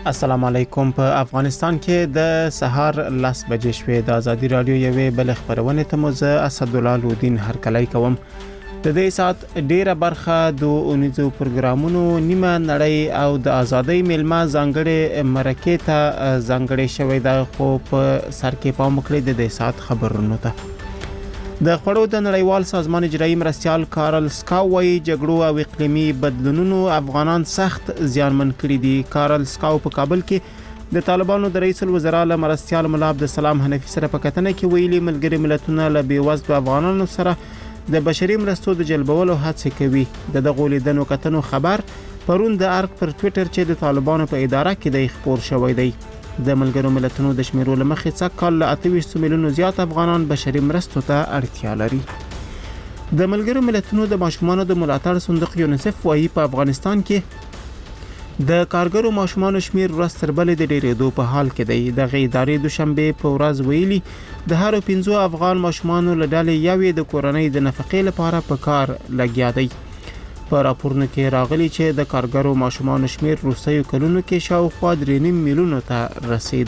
السلام علیکم. په افغانستان کې د سهار 10 بجې شوې د ازادي رادیو یوې بل خبرونه ته مزه اسد الله لودین هرکلی کوم. د دې سات ډیره برخه د اونیزو پروګرامونو نیمه نړۍ او د ازادۍ میلمه ځانګړي مرکه ته ځانګړي شوې ده، خو په سر کې پام وکړئ د دې سات خبرونو ته. د خړو د نړیوال سازمان اجرایي مرستيال کارل سکاو وايي جګړو او اقلیمي بدلونونو افغانان سخت زیانمن کړي دي. کارل سکاو په کابل کې د طالبانو د رئیس الوزرا له مرستيال مولا عبدالسلام حنفي سره په کتنه کې ویلي ملګری ملتونه له بیوزلو افغانانو سره د بشري مرستو د جلبولو هڅه کوي. د دغه لیدنو کتنو خبر پرون د ارګ پر ټوئیټر چې د طالبانو په اداره کې د خبر شوی دی. د ملګرو ملتونو د شمیرو لمخې څخه کال 28 میلیونو زیات افغانان بشري مرستو ته اړتیا لري. د ملګرو ملتونو د ماشومانو د ملاتړ صندوق یونیسف وايي په افغانستان کې د کارګرو ماشومانو شمیر ورځ تر بلې د ډېرېدو په حال کې دی. د ادارې دوشنبه په ورځ ویلي د هر 15 افغان ماشومانو له ډلې یوې د کورنۍ د نفقې لپاره په کار لګیا دی. په راپورنه کې راغلي چې د کارګرو ماشومانو شمیر روسیو کلونو کې شاوخوا 3.5 میلیونو ته رسید.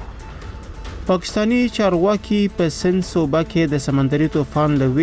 پاکستانی چارواکي په سند صوبه کې د سمندري طوفان له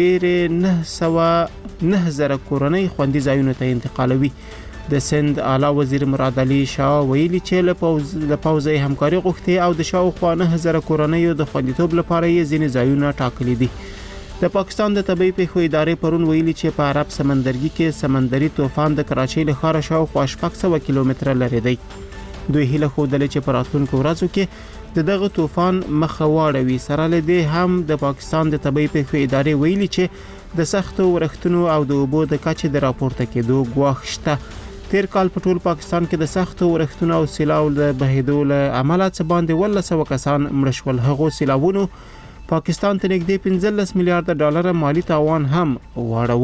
ویرې 9000 کورنۍ خوندي ځایونو ته انتقالوي. د سند اعلی وزیر مراد علي شاه ویلي چې له پوځي همکاري غوښتي او د شاوخوا 9000 کورنۍ د خوندیتوب لپاره یې ځینې ځایونه ټاکلي دي. د پاکستان د طبي پیښو ادارې پرون ویلي چې په عرب سمندرګي کې سمندري طوفان د کراچۍ له ښاره شاوخوا 600 کیلومتره لري دی. دوی هیله خوده چې په راتلونکو ورځو کې دغه طوفان مخه واړوي. سره له دې هم د پاکستان د طبي پیښو ادارې ویلي چې د سختو ورښتونو او د اوبو د کچې د راپورته کېدو ګواښ شته. تیر کال په ټول پاکستان کې د سختو ورښتونو او سیلاب د بهیدو له امله څه باندې 100 کسان مړ شول. هغو سیلابونو پاکستان ته نږدې 15 میلیارډ ډالر مالی تاوان هم واړو.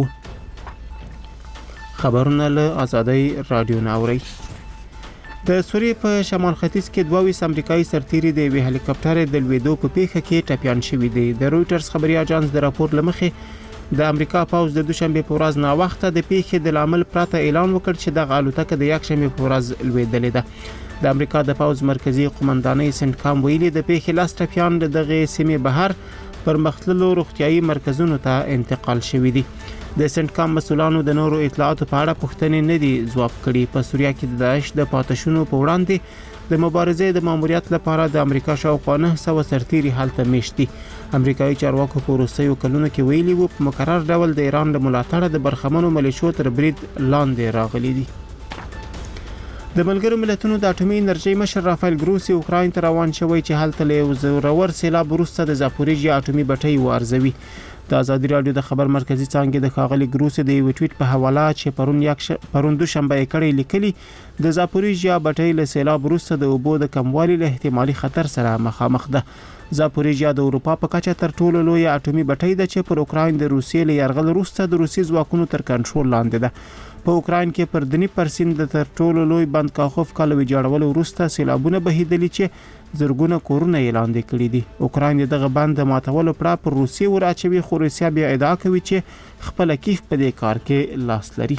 خبرونه له ازادۍ رادیو ناوري. د سوریې په شمال ختیځ کې 22 امریکایي سرتیري د یوې هلیکاپټر د لویدو په پیښه کې ټپیان شوي دي. د رويټرز خبري اژانس د راپور لمخې د امریکا پوځ د دوشنبه په ورځ نا وخته د پیښې د لامل پرته اعلان وکړ چې د الوتکه د یکشنبه په ورځ لویدلې ده. د امریکا د پوځ مرکزی قومندانۍ سنټکام ویلي د پیښې لاس ټپیان دغه سیمې بهر پر مختلفو روغتيایي مرکزونو ته انتقال شوي دي. د سنټکام مسولانو د نورو اطلاعاتو په اړه پوښتنې نه دي ځواب کړي. په سوریه کې د داعش د پاتشونو په وړاندې د مبارزې د ماموریت لپاره د امریکا شاوخوا 900 سرتیري هلته میشت دي. امریکایي چارواکو په روسیو کلونو کې ویلي وو په مقرر ډول د ایران د ملاتړ د برخمنو ملیشو تر برید لاندې راغلي دي. د ملګرو ملتونو د اټومي انرژي مشر رافایل ګروسي اوکراین ته روان شوی چې هلته له زورور سیلاب وروسته د زاپوریژیا اټومي بټۍ وارزوي. د ازادي رادیو د خبر مرکزی څانګې د ښاغلي ګروسي د یو ټویټ په حواله چې پرون دوشنبه کړي لیکلي د زاپوریژیا بټۍ له سیلاب وروسته د اوبو د کموالي له احتمالي خطر سره مخامخ ده. زاپوریژیا د اروپا په کچه تر ټولو لوی اټومي بټۍ ده چې پر اوکراین د روسیې له یرغل وروسته د روسي ځواکونو تر کنټرول لاندې ده. په اوکراین کې پر دنیپر د تر ټولو لوی بند کاخوف کال ویجاړولو وروسته سیلابونه بهیدلي چې زرګونه کورونه یې لاندې کړي دي. اوکراین دغه بند د ماتولو پړه پر روسیې وراچوي، خو روسیا بیا ادعا کوي چې خپل کیف په دې کار کې لاس لري.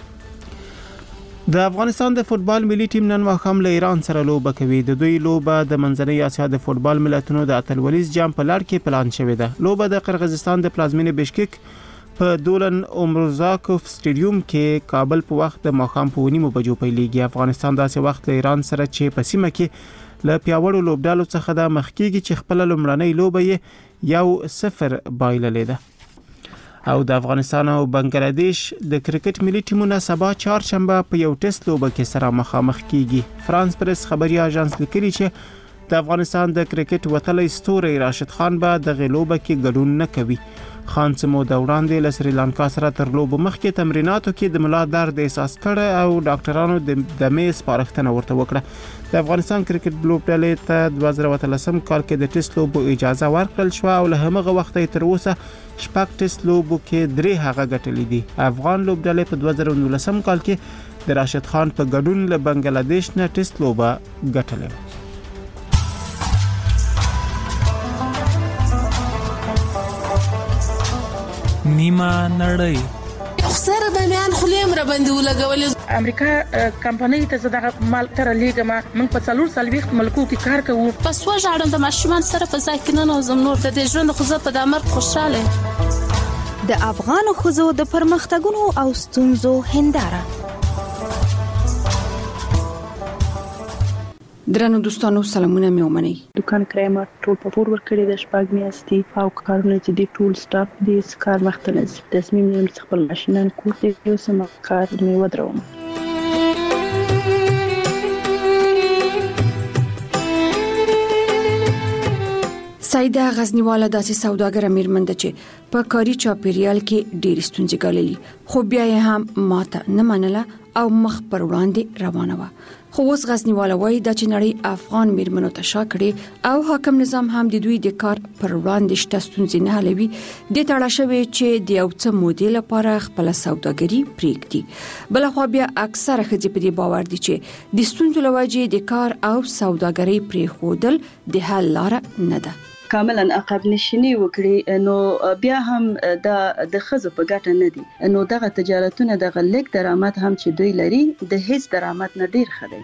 د افغانستان د فوتبال ملي ټیم نن ماښام له ایران سره لوبه کوي. د دوی لوبه د منځنۍ اسیا د فوتبال ملتونو د اتلولیز جام په لړ کې پلان شوې ده. لوبه د قرغیزستان د پلازمینې بشکک په دولن عمرزاکوف سټیډیوم کې کابل په وخت د ماښام په 9 بجو پیلېږي. افغانستان داسې وخت له ایران سره چې په سیمه کې له پیاوړو لوبډالو څخه د مخکېږي چې خپل لومړنۍ لوبه یې 1-0 بایللې ده. او د افغانستان او بنگلاديش د کرکټ ملي ټیمونه سبا چهارشنبه په یو ټیسټ لوبه کې سره مخامخ کیږي. فرانس پریس خبري اژانس لیکلي چې د افغانستان د کرکټ وتلی ستوري راشد خان به د غلوبه کې ګډون نه کوي. خان سمو د وړاندې له سریلانکا سره تر لوبو مخکې تمریناتو کې د ملا درد احساس کړ او ډاکټرانو د میز سپارښتنه ورته وکړه. د افغانستان کرکټ لوبډلې ته 2013 کال کې د ټیسټ لوبو اجازه ورکړل شو او له هغه وخته تر اوسه شپږ ټیسټ لوبو کې 3 هغه ګټلې دي. افغان لوبډلې په 2019 کال کې د راشد خان په ګډون له بنگلاديش نه ټیسټ لوبه ګټلې. نیمه نړۍ خسر باندې خلیم را باندې ولګولې. امریکا کمپنۍ ته زړه مال تر لیګما من په څلور سالويخت ملکو کې کار کوو. پس وژاړم د ماشومان سره په ځای کې نه نوزم نور د ژوند خو زه په دمر خوشاله. د افغان خزو د پرمختګونو او ستونزو هنداره. درنو دوستانو سلامونه مې ومنئ. دکان کرایه ما ټول په پور ورکړی د شپږ میاشتې او کارونه چې دی ټول سټاپ دی کار مخته نشي. تصمیم نیول چې خپل ماشینان کور ته یو سم کار مې ودروم. سایده غزنیواله داسې سوداګر میرمن ده چې په کاري چاپیریال کې ډېر ستونزې ګاللې، خو بیا یې هم ماته نه منله او مخ پر وړاندې روانه وه. خو اوس غزنیواله وایي دا چې نړۍ افغان میرمنو ته شا کړي او حاکم نظام هم د دوی د کار پر وړاندې شته ستونزې نه حلوي. د تړه شوی چې د یو څه مودې لپاره خپل سوداګري پریږدي. بلخوا بیا اکثره ښځې په دې باور دي چې د ستونزو له وجې د کار او سوداګري پریښودل د حل لاره نه ده. کاملا عقب نشینی وکړي نو بیا هم د خزو په ګټه نه دي. نو دغه تجارتونه دغه لیک درآمد هم چې دوی لري د هیڅ درآمد نه ډیر ښه دی.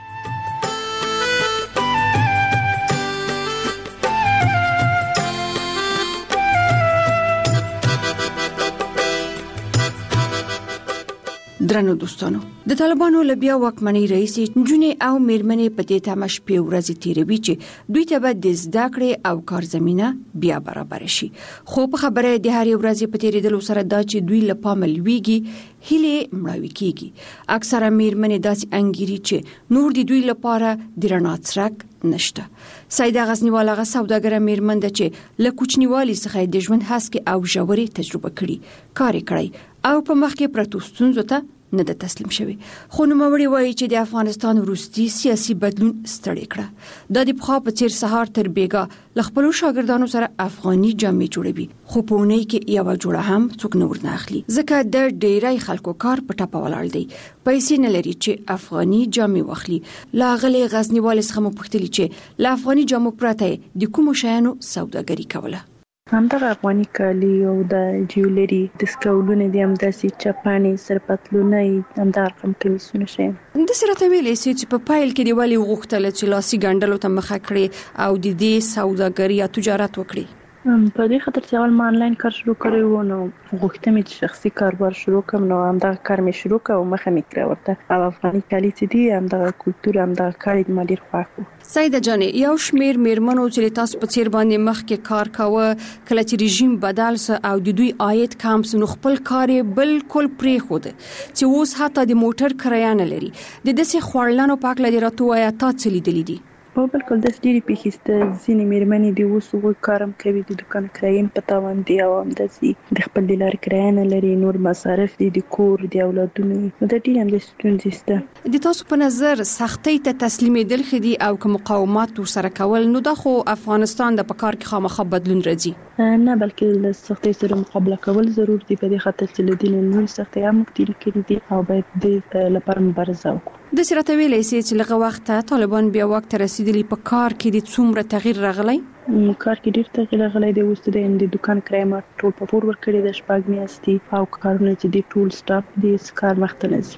درنو دوستانو د طالبانو لبیا واکمنۍ رئیس جونې او میرمنې په دې تمه شپې ورځې تیروي چې دوی ته به د زده کړې او کار زمينه بیا برابر شي. خو په خبره د هر ورځې په تیریدلو سره دا چې دوی لپاره لویږي هله مړاوي کیږي. اکثره میرمنې داسې انګيري چې نور د دوی لپاره د رڼا څرک نشته. سایده غزنیواله غ سوداګر میرمن ده چې له کوچنیوالي څخه د ژوند هڅه او ژورې تجربه کړي، کار کړی او په مخ کې پرتو ستونزو ته نه ده تسلیم شوی. خو نوموړي وایي چې د افغانستان وروستي سیاسي بدلون ستړی کړه. د پخوا په څیر سهار تر بیګا ل خپل شاګردانو سره افغاني جامې جوړوي، خو په اونۍ کې یو جوړه هم څوک نه ورنه اخلي ځکه د ډیری خلکو کار په ټاپه ولاړ دی. پیسې نه لري چې افغاني جامې واخلي. لاغلي غزنیوال څخه مو پوښتنه چې ل افغاني جامو پرته د کوم شیانو سوداګري کوله. همدغه افغاني کالي او د جیولري د سکولونه دي، هم داسې چپانې سرپتلونه همدغه رقم کمیسونه شي. د سرته ویلې چې په پایل کې دی ولی غوښتل چې لاسي ګڼډلو ته مخه کړي او د دې سوداګري یا تجارت وکړي. په دې خاطر چې اول ما آنلاین کار شروع کړی و نو غوښتم چې شخصي کاروبار شروع کړم. نو همدغه کار مې شروع کړ او مخه مې کړ ورته او افغاني کالي چې دي همدغه کلتور همدغه کار دې ډیر خوښ و. سیده جانې یو شمیر میرمنو چې تاسو په چیر باندې مخ کې کار کاوه کله چې رژیم بدل سه او د دوی عاید کم سه نو خپل کار بالکل پرې خود چې اوس حتی د موټر کرایه نه لري. د دسې خورلانو پاک لري راتوه یا تا څه لیدلې دي؟ په بالکل د ډېری پیښسته ځینې میرمنې دی اوس وګ کارم کوي د دکان کرایم په تاوان دی او هم د خپل د لار کرایه نه لري، نور مصارف دي د کور د اولادونو د ډېر هم د ستونزې سته. د تاسو په نظر سختۍ ته تسلیمېدل خدي او کوم مقاومت سره کول نو د خو افغانستان د پکار کې خامخا بدلون راځي نه بلکې له سختۍ سره مقابله کول ضرور دي. په دې خاطر چې له دې نور سختۍ هم مختلف کړي دي او باید د لپاره مبارزه وکړو. د سرته ویلې چې لغه وخت طالبان بیا وخت رسیدلی په کار کې د څومره تغییر راغلی؟ کار کې ډیر تغییر راغلی دی. اوس د دکان کرایه ما ټول په پور ورکړی د شپږ میاشتې او کارونه چې دی ټول سټاپ دی کار مخته نه ځي.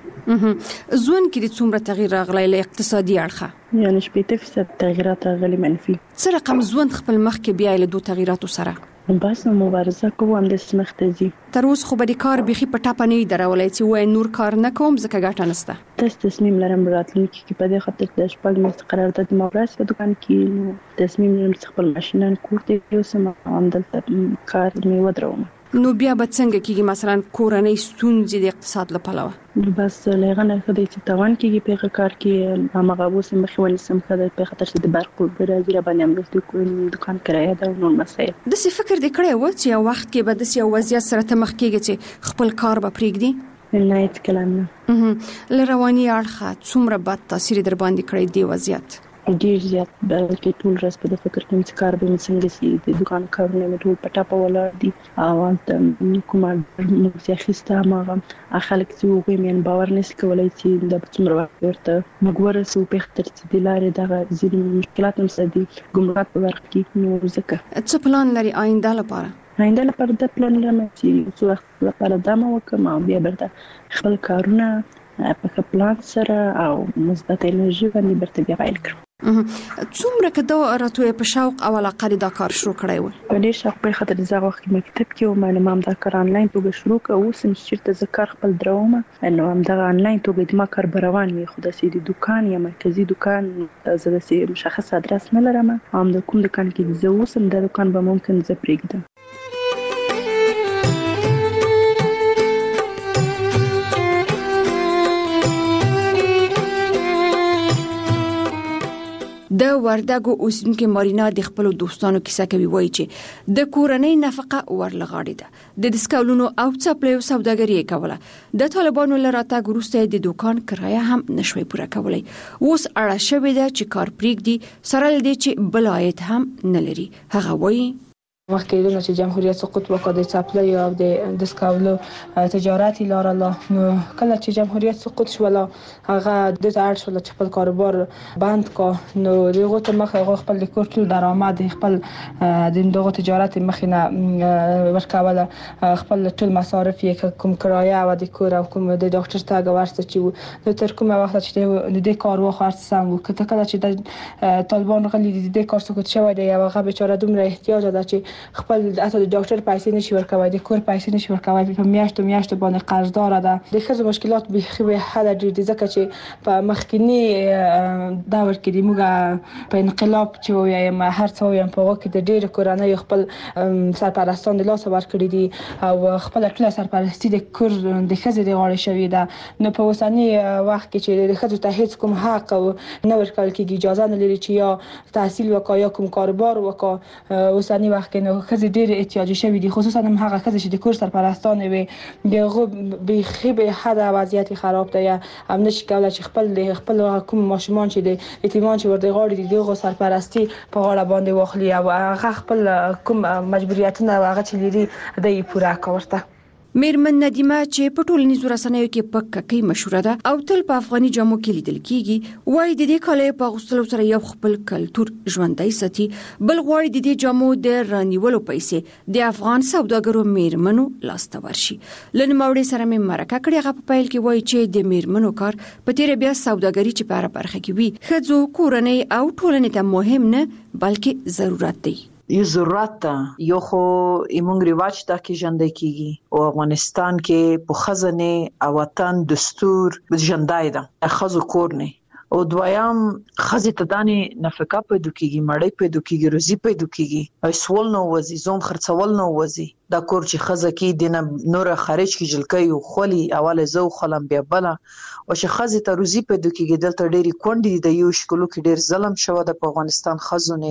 ځوان کې د څومره تغییر راغلی له اقتصادي اړخه؟ یعنی 80% تغیرات راغلي منفي. څه رقم ځوان خپل مخ کې بیا له دوه تغیراتو سره بس نو مبارزه کوو هم د سمخته دي. تر اوس خو به د کار بيخي په ټاپه نه درولای چې وای نور کار نه کوم ځکه ګټه نشته. تصمیم لرم راتلونکي کې په دې خاطر د شپږ میاشتې قرارداد مورث په دکان کې نو تصمیم لرم چې خپل ماشینان کور ته یو سم عمدلته کار مې ودروم. نو بیا به څنګه کېږي مثلا کورنۍ ستونزې د اقتصاد لپاره؟ بس لغنه خدای چې توان کېږي په کار کې هغه اوس مخونی سم خدای په خاطر چې د برق په راځي را باندې هم د دکان کرایه دا نور مسایل. د څه فکر دې کړی و چې یو وخت کې به د یو وضعیت سره ته مخ کېږي چې خپل کار به پرېږدي؟ نه هیڅ کلام نه. لروانی اړخه څومره بد تاثیر در باندې کړی دی وضعیت؟ ډیر زیات بلکې ټول ورځ په فکر کې چې کار به څنګه سي د دکان کارونه مې ټول پټه په ولاړ دي او کومه موږ خسته ما خلک چې وګوري مې باور نشي کولای چې د څومره وخت ورته موږ ورسو په خاطر چې د لارې دغه ځینې مشکلات هم سدي ګمرک په ورق کې نو ځکه څه پلان لري آینده لپاره؟ آینده لپاره د پلان لرم چې څو وخت لپاره دمه وکم او بیا برته خپل کارونه په ښه پلان سره او مثبت انرژي باندې برته بیا پیل کړم. څومره کده راته په شوق او علاقه دا کار شروع کړی و؟ په دې شوق په خاطر زغه وخت مکتب کې او معلومات دا کار انلاین توګه شروع کوم سم چې د کار خپل درومه نو هم دا انلاین توګه د ما کار روان وي خو د سیدی دکان یا مرکزی دکان زه د مشخص ادرس نه لرم هم د کوم دکان کې زه اوسم د دکان به ممکن زه پرېږدم. د وردګو اوسونکو مارینا د خپل دوستانو کیسه کوي وایي چې د کورنۍ نفقه ورلغاړي ده د ډسکاولونو او چپلیو سوداګري کوله د طالبانو لراته ګروسته د دکان کرایه هم نشوي پوره کولای اوس اړه شوې ده چې کار پریږدي سره لدی چې بلایت هم نه لري. هغه وایي مخکې د جمهوریت سقوط وکړ د چپلی او د ډسکاولو تجارت لاره نو کله چې جمهوریت سقوط شول هغه د اړ شول چې خپل کاروبار بند کا نو دغه ته مخه خپل کور ټول درآمد خپل د دغه تجارت مخینه ورکوله خپل ټول مصارف یې کوم کرایه او د کور او کوم د ډاکټر ته ورسته چې نو تر کومه وخت چې د کار وخت سم وکړه کله چې د طالبان غلي د کار سقوط شوی دی هغه بیچاره دومره احتیاج ده چې خپل اته د ډاکټر پیسې نشي ورکوي د کور پیسې نشي ورکوي په میاشتو باندې قرضدار ده د خزو مشکلات به حل ډیر ځکه چې په مخکینی دور کې د موږ په انقلاب چې وایم هر څو یم په وخت کې د ډیر کورنۍ خپل سرپرستان د لاس ورکړي دي او خپل ټول سرپرستی د کور د خزو د غاړه شوی ده نو په اوسنی وخت کې چې د خزو ته هیڅ کوم حق او نه ورکول کېږي اجازه نه لري چې یا تحصیل وکړي یا کوم کاروبار وکړي اوسنی وخت کې خزې ډېر احتیاجي شوي دي خصوصا هم هغه خزې چې د کور سرپرستانې وي دغه بیخي به حد وضعیت خراب دی هم نشي کولای چې خپل کوم ماشومان چې د یتیمان چې ورته غاړي دي دغه سرپرستی په غاړه باندې واخلي او هغه خپل کوم مجبوریتونه هغه چې لري د پوره کورته. میرمن ندیمه چې په ټولنیزو رسنیو کې په ککې مشهوره ده او تل په افغاني جامو کې لیدل کیږي وایي د دې کالې په غوښتلو سره یو خپل کلچر ژوندۍ ساتي بل غواړي د دې جامو د رانیولو پیسې د افغان سوداګرو میرمنو لاسته ورشي. لن ماوړي سره مې مرکه کړې هغه په پیل کې وایي چې د میرمنو کار په تیر بیا سوداګري چې په برخه کې وي خځو کورنۍ او ټولنې ته مهم نه بلکې ضرورت دی. یو ضرورت ده یو خو ایمونگ رواج دا کې ژوندۍ کیږي او افغانستان کې په خزانه او وطن دستور ژوندۍ ده خزو کور نه او دویم خزې ته دانې نفقه پیدا کیږي مړی پیدا کیږي روزي پیدا کیږي او سوال نو وزي زوم خرڅول نو وزي دا کور چې خزه کې دنه نور خارج کی جلکې او خولي اوله زو خلم بیا بل او چې خزې ته روزي پیدا کیږي دلته ډېری کونډې د یو شکلو کې ډېر ظلم شوه د افغانستان خزونه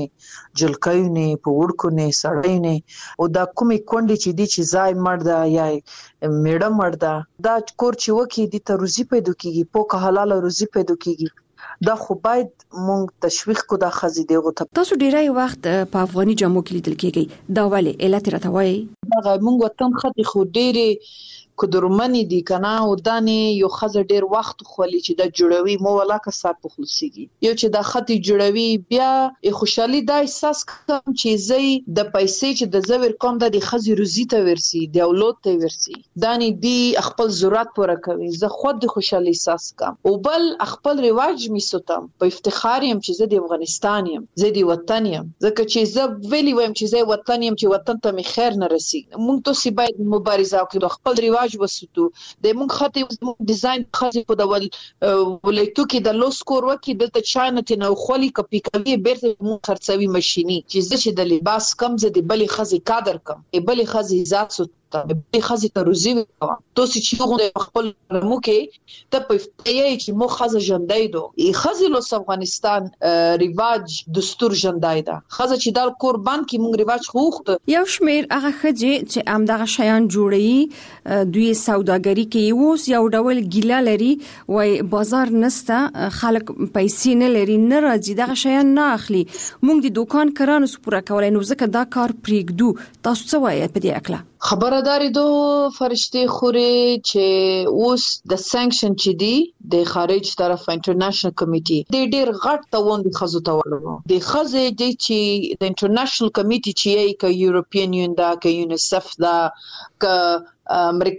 جلکېونه په وړکونه سړېونه او دا کومې کونډې چې دي چې ځای مرده یا میډم مرده دا کور چې وکی دي ته روزي پیدا کیږي په حلال روزي پیدا کیږي دا خو باید مونږ تشویق کو دا خزې دیغه ته تاسو ډیری وخت په افغاني جامو کې لیدل کېږي دا ولې علت راته وایي دا مونږ وطن خدي خو ډېری کدرمنی دی کنه او دانې یو خزه ډیر وخت خولي چې د جوړوي مو ولاکه سات په خلاصيږي یو چې د خطي جوړوي بیا خوشحالي د احساس کوم چې زی د پیسې چې د زویر کوم د خزي روزي ته ورسي د اولاد ته ورسي دانې دی خپل ضرورت پوره کوي زه خود د خوشحالي احساس کوم او بل خپل رواج می ستم په افتخار يم چې زه د افغانستان يم زه د وطن يم ځکه چې زه ویلی وایم چې زه وطن يم چې وطن ته می خیر نه رسي مونږ ته باید مبارزه وکړو خپل رواج وسوتو د مونږ خاطر ډیزاین خاطر په ډول ولایتو کې د لوس کور وکي دلته چانه نه خولي کپی کوي بیرته مونږ خرڅوي ماشيني چې د لباس کم زه د بلې خزي کادر کم بلې خزي ذات سوت به خزي ته روزي وکړه تو چې غوډه خپل مو کې ته په فتیه چې مو خزه ژوندۍ دو خزي له افغانستان رواج دستور ژوندۍ ده خزه چې د قربان کې مونږ رواج خوخت یو شمیر هغه خځې چې امدغه شیان جوړي دوی سوداګری کې اوس یو ډول ګیله لري وای بازار نسته خلک پیسې نه لري نه راځي دغه شیان نه اخلي مونږ د دکان کرانو سپوره کولای نو ځکه دا کار پریږدو تاسو څه وایي په دې اکله خبرداري دو فرشتي خوري چې اوس د سانکشن چې دی د خارج طرف انټرنیشنل کمیټي د ډیر غټ توون د خزو تولو د خزه د چې د انټرنیشنل کمیټي چې ای ک یورپین یون دا ک یونیسف دا ک امریکا